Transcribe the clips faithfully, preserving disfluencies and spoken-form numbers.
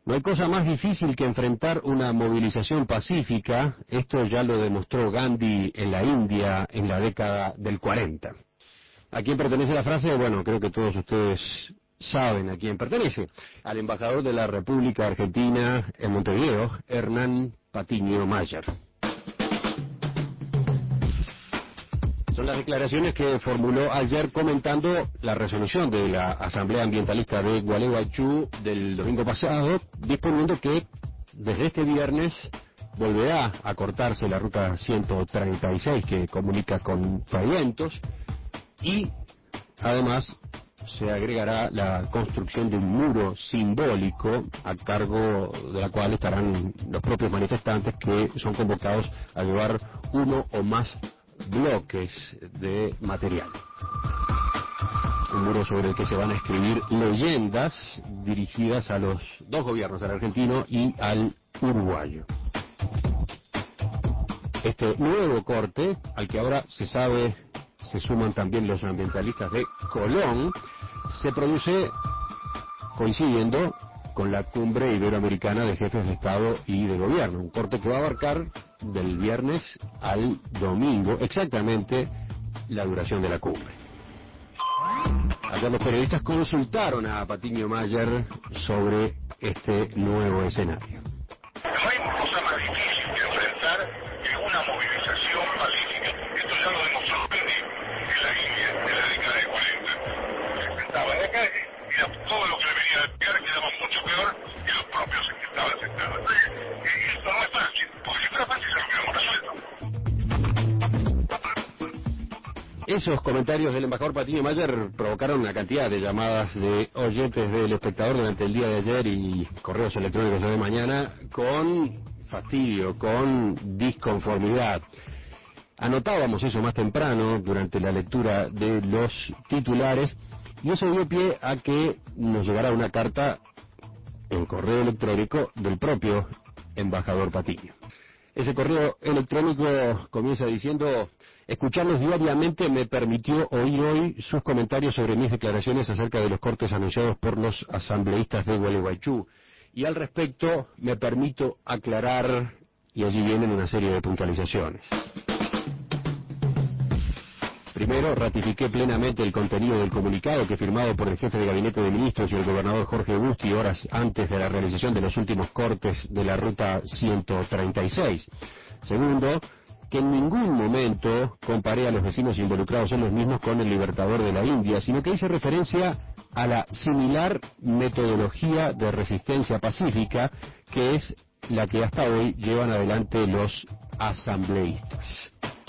No hay cosa más difícil que enfrentar una movilización pacífica. Esto ya lo demostró Gandhi en la India en la década del cuarenta. ¿A quién pertenece la frase? Bueno, creo que todos ustedes saben a quién pertenece. Al embajador de la República Argentina en Montevideo, Hernán Patiño Mayer. Son las declaraciones que formuló ayer comentando la resolución de la Asamblea Ambientalista de Gualeguaychú del domingo pasado, disponiendo que desde este viernes volverá a cortarse la ruta ciento treinta y seis que comunica con Pavientos y además se agregará la construcción de un muro simbólico a cargo de la cual estarán los propios manifestantes que son convocados a llevar uno o más bloques de material. Un muro sobre el que se van a escribir leyendas dirigidas a los dos gobiernos, al argentino y al uruguayo. Este nuevo corte, al que ahora se sabe se suman también los ambientalistas de Colón, se produce coincidiendo con la cumbre iberoamericana de jefes de Estado y de Gobierno, un corte que va a abarcar del viernes al domingo, exactamente la duración de la cumbre. Ayer los periodistas consultaron a Patiño Mayer sobre este nuevo escenario. No hay cosa más difícil que enfrentar que una movilización pacífica. Esto ya lo demostró Gandhi en la India de la década de cuarenta. Se enfrentaba de acá y todo lo que le venía a pegar quedaba mucho peor que los propios que estaban sentados. Y esto no es fácil, porque si fuera fácil se lo hubiéramos resuelto. Esos comentarios del embajador Patiño Mayer provocaron una cantidad de llamadas de oyentes del Espectador durante el día de ayer y correos electrónicos de mañana con fastidio, con disconformidad. Anotábamos eso más temprano durante la lectura de los titulares y eso dio pie a que nos llegara una carta en correo electrónico del propio embajador Patiño. Ese correo electrónico comienza diciendo: escucharlos diariamente me permitió oír hoy sus comentarios sobre mis declaraciones acerca de los cortes anunciados por los asambleístas de Gualeguaychú. Y al respecto me permito aclarar, y allí vienen una serie de puntualizaciones. Primero, ratifiqué plenamente el contenido del comunicado que firmado por el jefe de gabinete de ministros y el gobernador Jorge Busti horas antes de la realización de los últimos cortes de la ruta ciento treinta y seis. Segundo, que en ningún momento comparé a los vecinos involucrados en los mismos con el Libertador de la India, sino que hice referencia a la similar metodología de resistencia pacífica que es la que hasta hoy llevan adelante los asambleístas.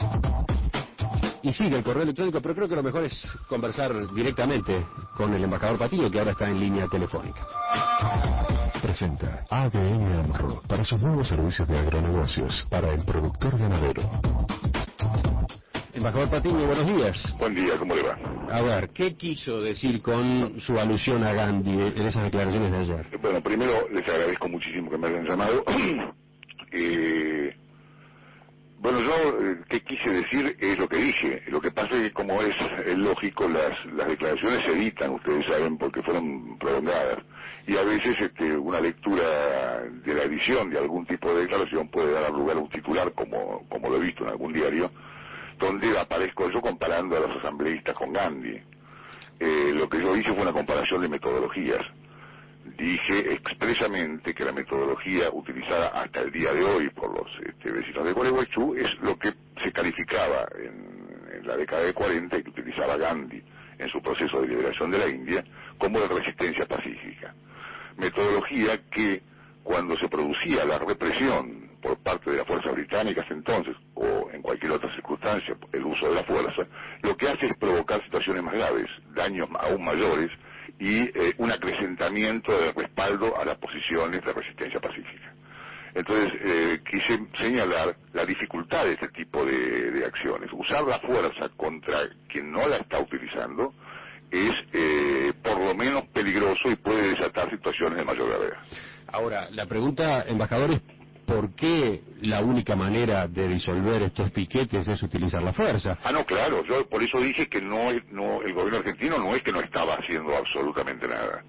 Y sigue el correo electrónico, pero creo que lo mejor es conversar directamente con el embajador Patiño, que ahora está en línea telefónica. Presenta A D N AMRO para sus nuevos servicios de agronegocios para el productor ganadero. Embajador Patiño, buenos días. Buen día, ¿cómo le va? A ver, ¿qué quiso decir con su alusión a Gandhi en esas declaraciones de ayer? Bueno, primero les agradezco muchísimo que me hayan llamado. eh... Bueno, yo, eh, ¿qué quise decir? Es lo que dije. Lo que pasa es que, como es, es lógico, las, las declaraciones se editan, ustedes saben, porque fueron prolongadas. Y a veces este, una lectura de la edición de algún tipo de declaración puede dar lugar a un titular, como, como lo he visto en algún diario, donde aparezco yo comparando a los asambleístas con Gandhi. Eh, lo que yo hice fue una comparación de metodologías. Dije expresamente que la metodología utilizada hasta el día de hoy por los este, vecinos de Gualeguaychú es lo que se calificaba en, en la década de cuarenta y que utilizaba Gandhi en su proceso de liberación de la India como de resistencia pacífica. Metodología que cuando se producía la represión por parte de las fuerzas británicas entonces, o en cualquier otra circunstancia, el uso de la fuerza, lo que hace es provocar situaciones más graves, daños aún mayores, y eh, un acrecentamiento de respaldo a las posiciones de resistencia pacífica. Entonces, eh, quise señalar la dificultad de este tipo de, de acciones. Usar la fuerza contra quien no la está utilizando es eh, por lo menos peligroso y puede desatar situaciones de mayor gravedad. Ahora, la pregunta, embajador, es ¿por qué la única manera de disolver estos piquetes es utilizar la fuerza? Ah, no, claro, yo por eso dije que no, no el gobierno argentino no es que no estaba haciendo absolutamente nada.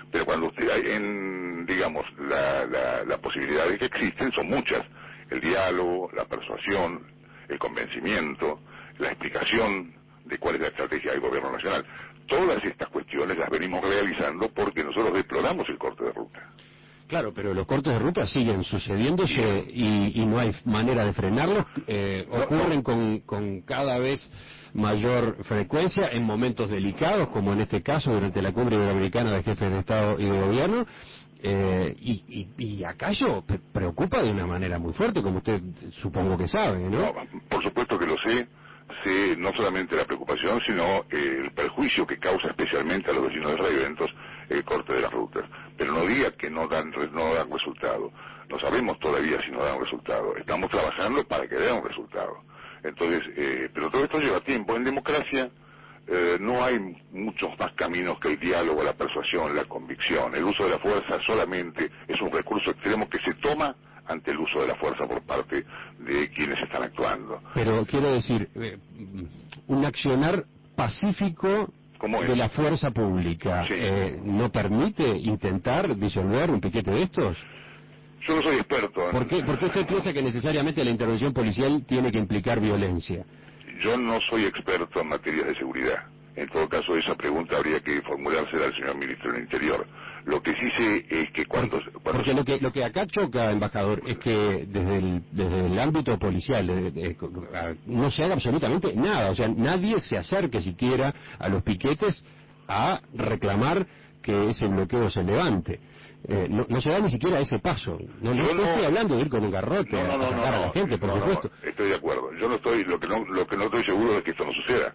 Pero cuando usted, hay en, digamos, la, la, las posibilidades que existen son muchas. El diálogo, la persuasión, el convencimiento, la explicación de cuál es la estrategia del gobierno nacional. Todas estas cuestiones las venimos realizando porque nosotros deploramos el corte de ruta. Claro, pero los cortes de ruta siguen sucediéndose y, y no hay manera de frenarlos. Eh, No, ocurren no. Con, con cada vez mayor frecuencia en momentos delicados, como en este caso durante la cumbre iberoamericana de jefes de Estado y de Gobierno. Eh, y, y, y acaso pre- preocupa de una manera muy fuerte, como usted supongo que sabe, ¿no? No, por supuesto que lo sé. Sé no solamente la preocupación, sino eh, el perjuicio que causa especialmente a los vecinos de Radio Ventos el corte de las rutas. Pero no diga que no dan re- no dan resultado. No sabemos todavía si no dan resultado. Estamos trabajando para que dé un resultado. Entonces, eh, pero todo esto lleva tiempo. En democracia eh, no hay muchos más caminos que el diálogo, la persuasión, la convicción. El uso de la fuerza solamente es un recurso extremo que se toma ante el uso de la fuerza por parte de quienes están actuando. Pero quiero decir, eh, un accionar pacífico ¿Cómo es? de la fuerza pública, Sí. eh, ¿no permite intentar disolver un piquete de estos? Yo no soy experto en... ¿Por qué, ¿Por qué usted piensa que necesariamente la intervención policial tiene que implicar violencia? Yo no soy experto en materias de seguridad. En todo caso, esa pregunta habría que formulársela al señor ministro del Interior. Lo que sí sé es que cuando... Porque, cuando porque lo que lo que acá choca, embajador, es que desde el, desde el ámbito policial eh, eh, no se haga absolutamente nada. O sea, nadie se acerque siquiera a los piquetes a reclamar que ese bloqueo se levante. Eh, no, no se da ni siquiera ese paso. No, no, Yo no no- estoy hablando de ir con un garrote No, no, a no, sacar no, a la no, gente, por no, no, supuesto. estoy de acuerdo. Yo no estoy, lo que no, lo que no estoy seguro es que esto no suceda.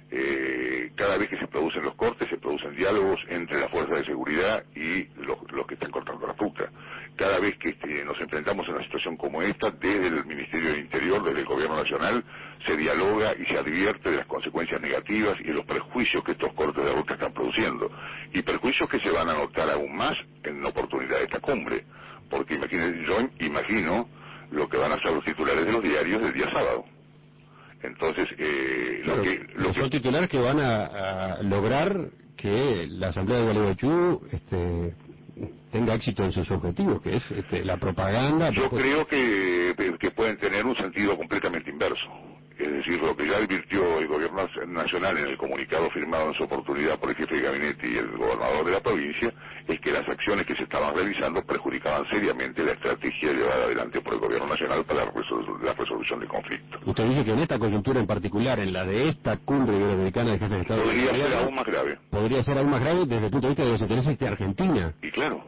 Eh, cada vez que se producen los cortes, se producen diálogos entre la fuerza de seguridad y los, los que están cortando la ruta. Cada vez que este, nos enfrentamos a una situación como esta, desde el Ministerio del Interior, desde el Gobierno Nacional, se dialoga y se advierte de las consecuencias negativas y de los perjuicios que estos cortes de ruta están produciendo. Y perjuicios que se van a notar aún más en la oportunidad de esta cumbre. Porque imagínense, yo imagino lo que van a ser los titulares de los diarios del día sábado. Entonces, eh, Claro, lo que... Lo son que titulares que van a, a lograr que la Asamblea de Gualeguaychú este, tenga éxito en sus objetivos, que es este, la propaganda. yo pues, creo que, que pueden tener un sentido completamente inverso. Es decir, lo que ya advirtió el gobierno nacional en el comunicado firmado en su oportunidad por el jefe de gabinete y el gobernador de la provincia, es que las acciones que se estaban realizando perjudicaban seriamente la estrategia llevada adelante por el gobierno nacional para la, resol la resolución del conflicto. Usted dice que en esta coyuntura en particular, en la de esta cumbre iberoamericana de jefes de Estado, Podría de ser gobierno, aún más grave. podría ser aún más grave desde el punto de vista de los intereses de Argentina, Y claro,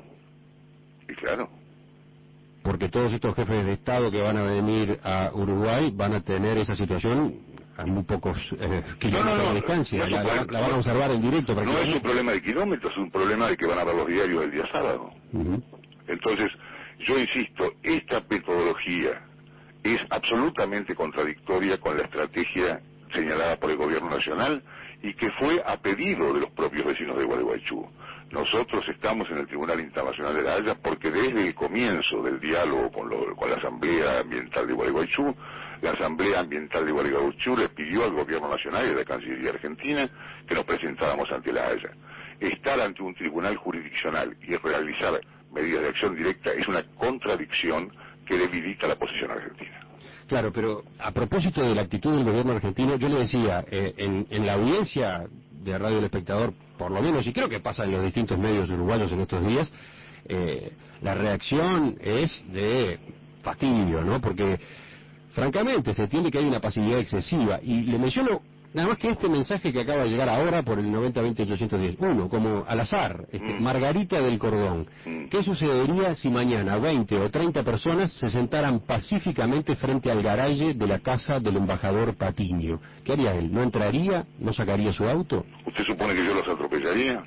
y claro. porque todos estos jefes de Estado que van a venir a Uruguay van a tener esa situación a muy pocos eh, kilómetros no, no, de distancia, no es un la, la- problema- la van a observar en directo No es un prácticamente. problema de kilómetros, es un problema de que van a ver los diarios el día sábado. Ujú. Entonces, yo insisto, esta metodología es absolutamente contradictoria con la estrategia señalada por el gobierno nacional y que fue a pedido de los propios vecinos de Gualeguaychú. Nosotros estamos en el Tribunal Internacional de la Haya porque desde el comienzo del diálogo con, lo, con la Asamblea Ambiental de Gualeguaychú, la Asamblea Ambiental de Gualeguaychú le pidió al gobierno nacional y a la Cancillería Argentina que nos presentáramos ante la Haya. Estar ante un tribunal jurisdiccional y realizar medidas de acción directa es una contradicción que debilita la posición argentina. Claro, pero a propósito de la actitud del gobierno argentino, yo le decía, eh, en, en la audiencia de Radio El Espectador, por lo menos, y creo que pasa en los distintos medios uruguayos en estos días, eh, la reacción es de fastidio, ¿no? Porque, francamente, se entiende que hay una pasividad excesiva, y le menciono nada más que este mensaje que acaba de llegar ahora por el noventa veinte ochocientos diez. Uno, como al azar, este, Mm. Margarita del Cordón. Mm. ¿Qué sucedería si mañana veinte o treinta personas se sentaran pacíficamente frente al garaje de la casa del embajador Patiño? ¿Qué haría él? ¿No entraría? ¿No sacaría su auto? ¿Usted supone que yo los atropellaría?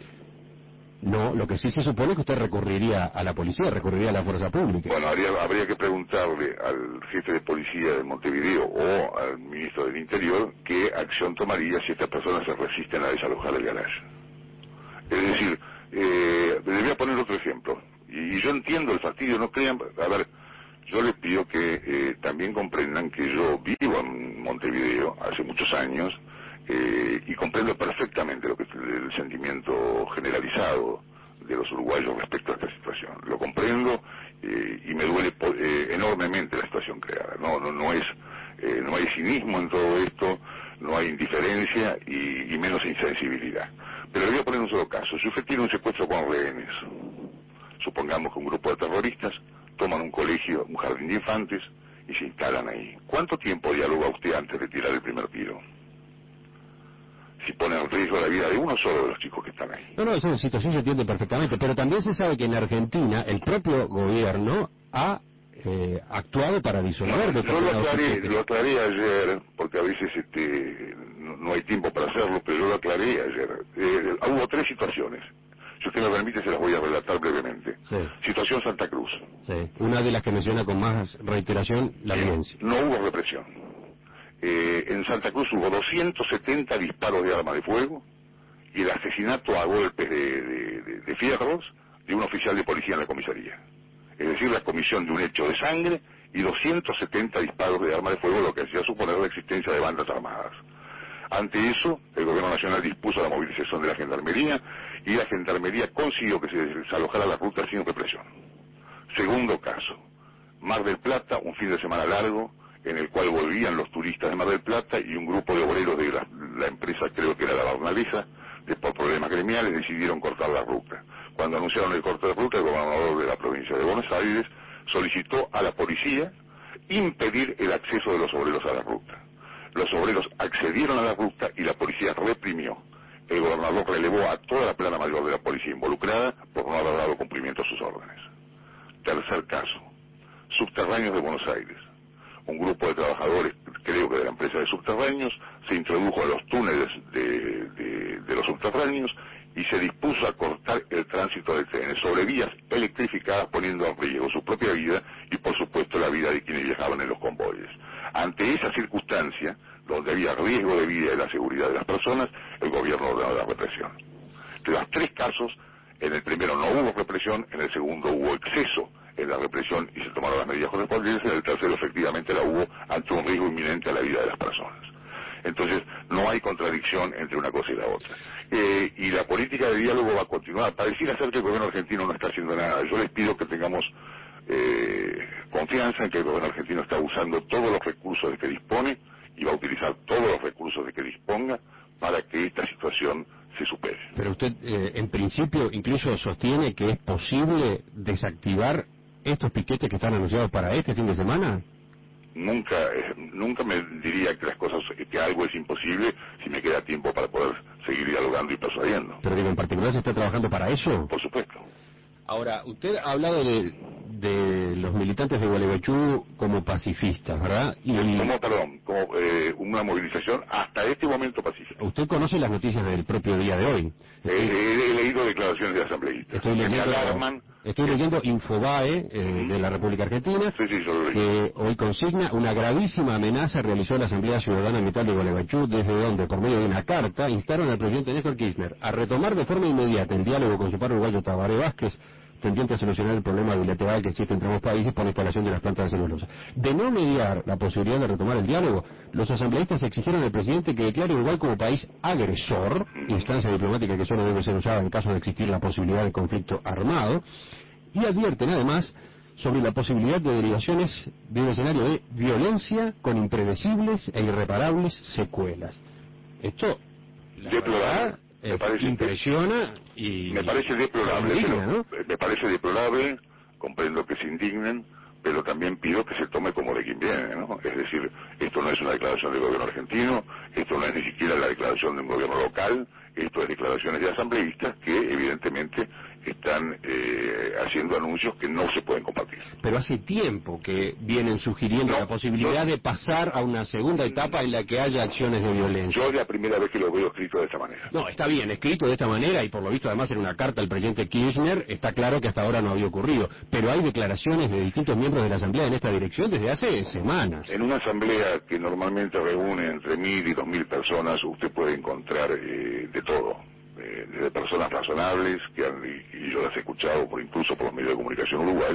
No, lo que sí se supone es que usted recurriría a la policía, recurriría a la fuerza pública. Bueno, habría, habría que preguntarle al jefe de policía de Montevideo o al ministro del Interior qué acción tomaría si estas personas se resisten a desalojar el garaje. Es decir, eh, les voy a poner otro ejemplo. Y, y yo entiendo el fastidio, no crean... A ver, yo les pido que eh, también comprendan que yo vivo en Montevideo hace muchos años eh, y comprendo perfectamente lo que es el sentimiento generalizado de los uruguayos respecto a esta situación. Lo comprendo eh, y me duele eh, enormemente la situación creada. No, no, no es, eh, no hay cinismo en todo esto, no hay indiferencia y, y menos insensibilidad. Pero le voy a poner un solo caso. Si usted tiene un secuestro con rehenes, supongamos que un grupo de terroristas toman un colegio, un jardín de infantes y se instalan ahí. ¿Cuánto tiempo dialoga usted antes de tirar el primer tiro? Si pone en riesgo la vida de uno solo de los chicos que están ahí. No, no, esa situación se entiende perfectamente, pero también se sabe que en Argentina el propio gobierno ha eh, actuado para disolver no, yo lo aclaré, que... lo aclaré ayer, porque a veces este no, no hay tiempo para hacerlo, pero yo lo aclaré ayer. Eh, hubo tres situaciones. Si usted me permite, se las voy a relatar brevemente. Sí. Situación Santa Cruz. Sí, una de las que menciona con más reiteración la violencia. No hubo represión. Eh, en Santa Cruz hubo doscientos setenta disparos de arma de fuego y el asesinato a golpes de, de, de, de fierros de un oficial de policía en la comisaría. Es decir, la comisión de un hecho de sangre y doscientos setenta disparos de arma de fuego, lo que hacía suponer la existencia de bandas armadas. Ante eso, el gobierno nacional dispuso la movilización de la gendarmería y la gendarmería consiguió que se desalojara la ruta sin represión. Segundo caso, Mar del Plata, un fin de semana largo, en el cual volvían los turistas de Mar del Plata y un grupo de obreros de la, la empresa, creo que era la Barnaleza, de, por problemas gremiales, decidieron cortar la ruta. Cuando anunciaron el corte de ruta, el gobernador de la provincia de Buenos Aires solicitó a la policía impedir el acceso de los obreros a la ruta. Los obreros accedieron a la ruta y la policía reprimió. El gobernador relevó a toda la plana mayor de la policía involucrada por no haber dado cumplimiento a sus órdenes. Tercer caso, Subterráneos de Buenos Aires. Un grupo de trabajadores, creo que de la empresa de subterráneos, se introdujo a los túneles de, de, de los subterráneos y se dispuso a cortar el tránsito de trenes sobre vías electrificadas, poniendo en riesgo su propia vida y por supuesto la vida de quienes viajaban en los convoyes. Ante esa circunstancia, donde había riesgo de vida y la seguridad de las personas, el gobierno ordenó la represión. De los tres casos, en el primero no hubo represión, en el segundo hubo exceso en la represión y se tomaron las medidas correspondientes, en el tercero efectivamente la hubo ante un riesgo inminente a la vida de las personas. Entonces, no hay contradicción entre una cosa y la otra. Eh, y la política de diálogo va a continuar. Pareciera ser que el gobierno argentino no está haciendo nada. Yo les pido que tengamos eh, confianza en que el gobierno argentino está usando todos los recursos de que dispone y va a utilizar todos los recursos de que disponga para que esta situación se supere. Pero usted, eh, en principio, incluso sostiene que es posible desactivar estos piquetes que están anunciados para este fin de semana. Nunca, eh, nunca me diría que las cosas, que algo es imposible si me queda tiempo para poder seguir dialogando y persuadiendo. Pero digo, en particular, ¿se está trabajando para eso? Por supuesto. Ahora, usted ha hablado de, de los militantes de Gualeguaychú como pacifistas, ¿verdad? Y como, perdón, como eh, una movilización hasta este momento pacífica. Usted conoce las noticias del propio día de hoy. Eh, he, he leído declaraciones de asambleístas. Estoy leyendo, alarman, estoy leyendo Infobae eh, uh-huh. de la República Argentina, sí, sí, que hoy consigna una gravísima amenaza realizó la Asamblea Ciudadana Ambiental de Gualeguaychú, desde donde, por medio de una carta, instaron al presidente Néstor Kirchner a retomar de forma inmediata el diálogo con su par uruguayo Tabaré Vázquez, tendiente a solucionar el problema bilateral que existe entre ambos países por la instalación de las plantas de celulosa. De no mediar la posibilidad de retomar el diálogo, los asambleístas exigieron al presidente que declare Uruguay como país agresor, instancia diplomática que solo debe ser usada en caso de existir la posibilidad de conflicto armado, y advierten además sobre la posibilidad de derivaciones de un escenario de violencia con impredecibles e irreparables secuelas. Esto, la verdad, me parece, impresiona y me parece deplorable, indigna, pero, ¿no? me parece deplorable, comprendo que se indignen, pero también pido que se tome como de quien viene, ¿no? Es decir, esto no es una declaración del gobierno argentino, esto no es ni siquiera la declaración de un gobierno local, esto es declaraciones de asambleístas que evidentemente están eh, haciendo anuncios que no se pueden compartir. Pero hace tiempo que vienen sugiriendo no, la posibilidad no, de pasar a una segunda etapa en la que haya acciones de violencia. Yo es la primera vez que lo veo escrito de esta manera. No, está bien, escrito de esta manera y por lo visto además en una carta al presidente Kirchner, está claro que hasta ahora no había ocurrido. Pero hay declaraciones de distintos miembros de la Asamblea en esta dirección desde hace semanas. En una Asamblea que normalmente reúne entre mil y dos mil personas, usted puede encontrar eh, de todo. Desde personas razonables, que han, y yo las he escuchado por incluso por los medios de comunicación uruguayos,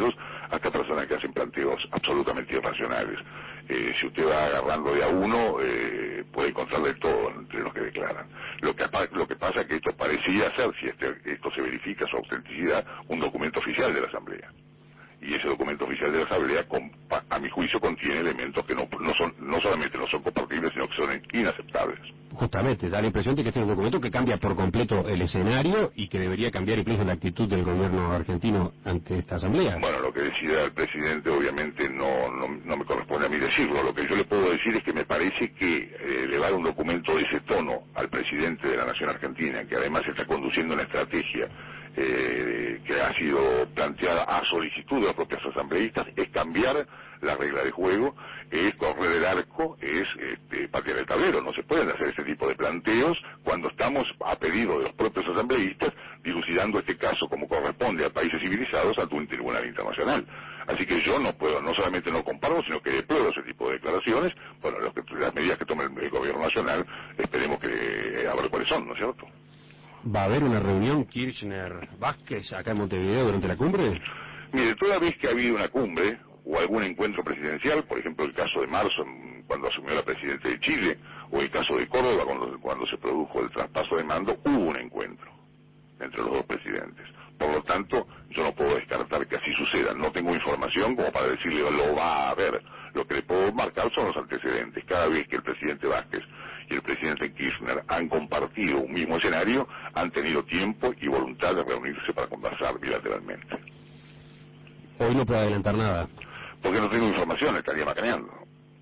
hasta personas que hacen planteos absolutamente irracionales. Eh, si usted va agarrando de a uno, eh, puede encontrar de todo entre los que declaran. Lo que, lo que pasa es que esto parecía ser, si este, esto se verifica su autenticidad, un documento oficial de la Asamblea. Y ese documento oficial de la Asamblea, a mi juicio, contiene elementos que no, no, son, no solamente no son compartibles, sino que son inaceptables. Justamente, da la impresión de que este es un documento que cambia por completo el escenario y que debería cambiar incluso la actitud del gobierno argentino ante esta Asamblea. Bueno, lo que decida el presidente obviamente no, no, no me corresponde a mí decirlo. Lo que yo le puedo decir es que me parece que eh, elevar un documento de ese tono al presidente de la Nación Argentina, que además está conduciendo una estrategia Eh, que ha sido planteada a solicitud de los propios asambleístas, es cambiar la regla de juego, es correr el arco, es este, patear el tablero. No se pueden hacer este tipo de planteos cuando estamos, a pedido de los propios asambleístas, dilucidando este caso como corresponde a países civilizados ante un tribunal internacional. Así que yo no puedo, no solamente no comparo, sino que deploro ese tipo de declaraciones. Bueno, los que, las medidas que tome el, el gobierno nacional, esperemos que eh, a ver cuáles son, ¿no es cierto? ¿Va a haber una reunión Kirchner-Vázquez acá en Montevideo durante la cumbre? Mire, toda vez que ha habido una cumbre o algún encuentro presidencial, por ejemplo el caso de marzo cuando asumió la presidenta de Chile, o el caso de Córdoba cuando, cuando se produjo el traspaso de mando, hubo un encuentro entre los dos presidentes. Por lo tanto, yo no puedo descartar que así suceda. No tengo información como para decirle lo va a haber. Lo que le puedo marcar son los antecedentes. Cada vez que el presidente Vázquez y el presidente Kirchner han compartido un mismo escenario, han tenido tiempo y voluntad de reunirse para conversar bilateralmente. Hoy no puedo adelantar nada. Porque no tengo información, estaría macaneando.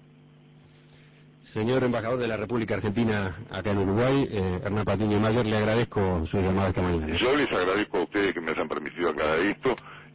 Señor embajador de la República Argentina acá en Uruguay, eh, Hernán Patiño Mayer, le agradezco su llamada esta mañana. Yo les agradezco a ustedes que me hayan permitido aclarar esto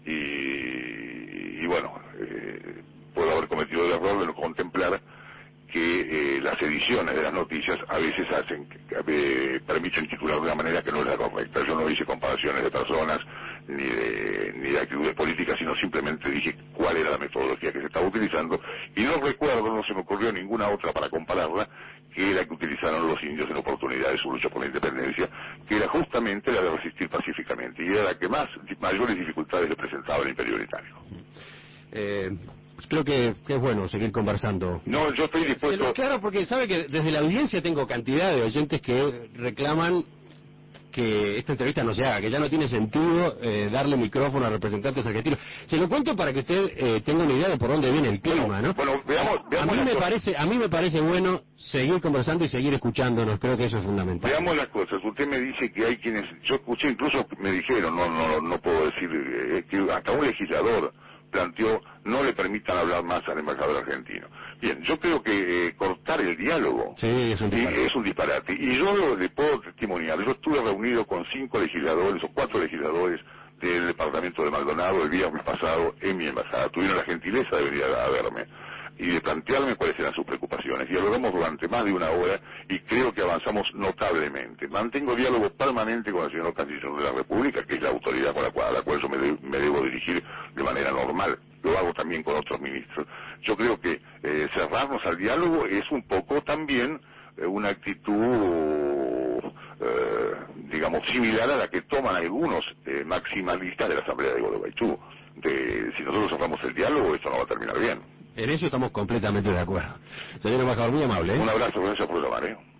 y, y bueno, eh, puedo haber cometido el error de no contemplar que eh, las ediciones de las noticias a veces hacen, eh, permiten titular de una manera que no es la correcta. Yo no hice comparaciones de personas ni de, ni de actitudes políticas, sino simplemente dije cuál era la metodología que se estaba utilizando y no recuerdo, no se me ocurrió ninguna otra para compararla, que era que utilizaron los indios en oportunidad de su lucha por la independencia, que era justamente la de resistir pacíficamente y era la que más mayores dificultades le presentaba el imperio británico. Eh... Creo que, que es bueno seguir conversando. No, yo estoy dispuesto... Claro, porque sabe que desde la audiencia tengo cantidad de oyentes que reclaman que esta entrevista no se haga, que ya no tiene sentido eh, darle micrófono a representantes argentinos. Se lo cuento para que usted eh, tenga una idea de por dónde viene el clima, ¿no? Bueno, veamos, veamos a mí me cosas. parece, a mí me parece bueno seguir conversando y seguir escuchándonos. Creo que eso es fundamental. Veamos las cosas. Usted me dice que hay quienes, yo escuché, incluso me dijeron, no, no, no puedo decir, eh, que hasta un legislador planteó no le permitan hablar más al embajador argentino. Bien, yo creo que eh, cortar el diálogo sí, es, un disparate. es un disparate. Y yo le puedo testimoniar, yo estuve reunido con cinco legisladores o cuatro legisladores del departamento de Maldonado el viernes pasado en mi embajada. Tuvieron la gentileza de venir a verme y de plantearme cuáles eran sus preocupaciones. Dialogamos durante más de una hora y creo que avanzamos notablemente. Mantengo diálogo permanente con el señor Canciller de la República, que es la autoridad con la cual, a la cual yo me, de, me debo dirigir de manera normal. Lo hago también con otros ministros. Yo creo que eh, cerrarnos al diálogo es un poco también eh, una actitud, eh, digamos, similar a la que toman algunos eh, maximalistas de la Asamblea de Gualeguaychú. De, si nosotros cerramos el diálogo, esto no va a terminar bien. En eso estamos completamente de acuerdo. Señor embajador, muy amable. ¿eh? Un abrazo, gracias por llamar, ¿eh?